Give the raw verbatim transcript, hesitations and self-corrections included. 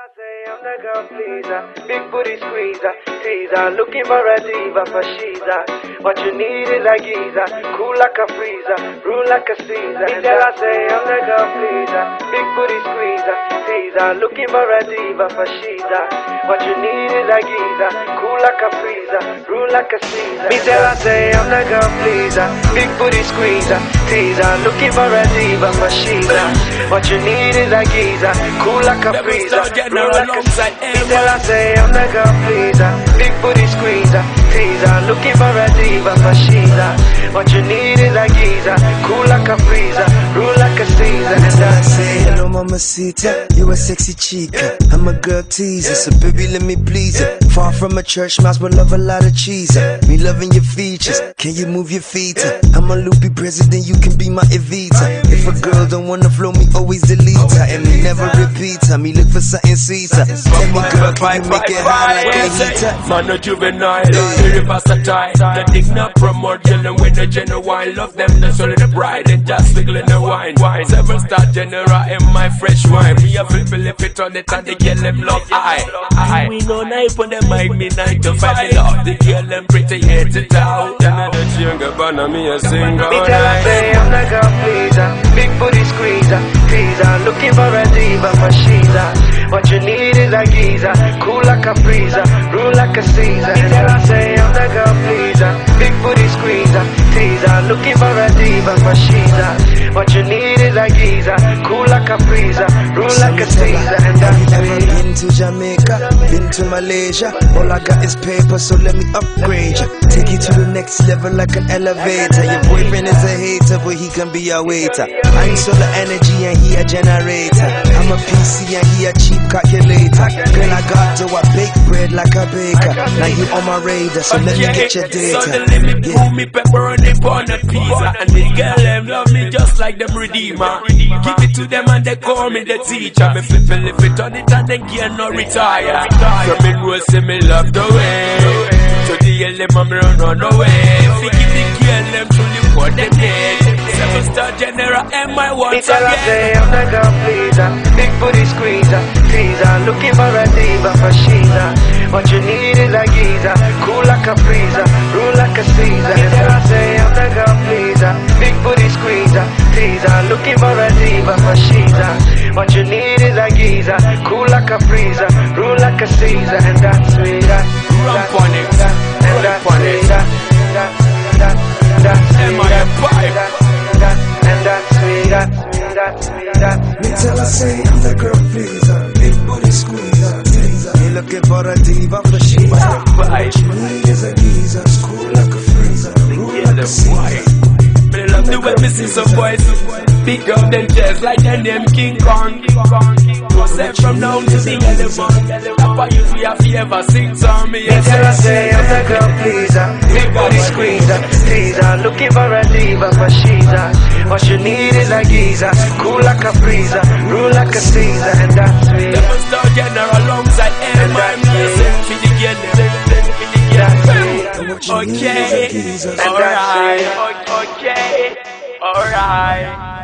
say I'm the girl pleaser, big booty squeezer, teaser, looking for a diva for sheezer. What you need is a geezer, cool like a freezer, rule like a Caesar. Until I say I'm the girl pleaser, big booty squeezer, teaser, looking for a diva for sheezer. What you need is a geezer, cool like a freezer, rule like a Caesar. Me tell I say I'm the girl pleaser, big booty squeezer, teaser, looking for a diva for sheezer. What you need is a geezer, cool like a freezer, rule like a Caesar. Me tell I say I'm the girl pleaser, big booty squeezer, teaser, looking for a diva for sheezer. What you need is a geezer, cool like a freezer, rule like a Caesar. And I say hello mamacita, you a sexy chica, I'm a girl teaser, so baby let me please her. Far from a church mouse but love a lot of cheese. Me loving your features, can you move your feet? I'm a loopy president, you can be my Evita. If a girl don't wanna flow me, always delete her, and me never repeat her. Me look for something sweeter. Tell me girl, can you make it hot like a heater? Man no juvenile, very versatile. The dick not promote, chillin' with the genuine. Love them, that's only the bride, and just wiggling the wine. Seven star general in my fresh wine. Me a feel feel if it on it and the girl them love I. I we no knife on them mic me nine to five. Me love the girl them pretty head to toe. Another younger banner me a singer. Me tell I say I'm the girl pleaser, big booty squeezer, teaser, looking for a diva for sheezer. What you need is a geezer, cool like a freezer, rule like a Caesar. Me tell I say I'm the girl pleaser, big booty squeezer, teaser, looking for a diva for sheezer. What you need is a geezer, cool like a freezer, rule like a Caesar. And that's have you ever been to Jamaica, been to Malaysia? All I got is paper, so let me upgrade you. Take you to the next level like an elevator. Your boyfriend is a hater, but he can be a waiter. I'm solar energy and he a generator. I'm a P C and he a cheap calculator. Girl, I got to I bake bread like a baker. Now you on my radar, so let me get your data. Suddenly me pull me pepperoni on a pizza, and the girl them love me just like them redeemer. Give it to them and they call me the teacher. Me flip and lift it on it and then get no retire. So me know see me love the way. So the girl them a me run run away. Fi give the girl them truly what they need. Seven star general and my once me tell I say I'm the girl pleaser, big booty squeezer, teaser, looking for a diva for sheezer. What you need is a geezer, cool like a freezer, rule like a Caesar. Me tell I say I'm the girl pleaser, big booty squeezer, teaser, looking for a diva for sheezer. What you need is a geezer, cool like a freezer, rule like a Caesar. And that's sweeter, Run on it, and that's sweeter, that's that's am I a pipe? And that's sweeter, that's sweeter. Me tell I say I'm the girl pleaser, big booty squeezer, teaser. Me looking for a diva for sheezer. What you need is a geezer, cool like a freezer, rule like a Caesar. Me love the way me see some boys pick up them chest like their name King Kong. Go set from down to the elephant. Papa use me if you ever sing song me. Me tell I say I'm the girl pleaser, big booty squeezer, teaser, looking for a diva for sheezer. What you need is a geezer, cool like a freezer, rule like a Caesar. And that's sweet. Seven star general alongside M I music for the girl them. Okay, alright, okay, alright.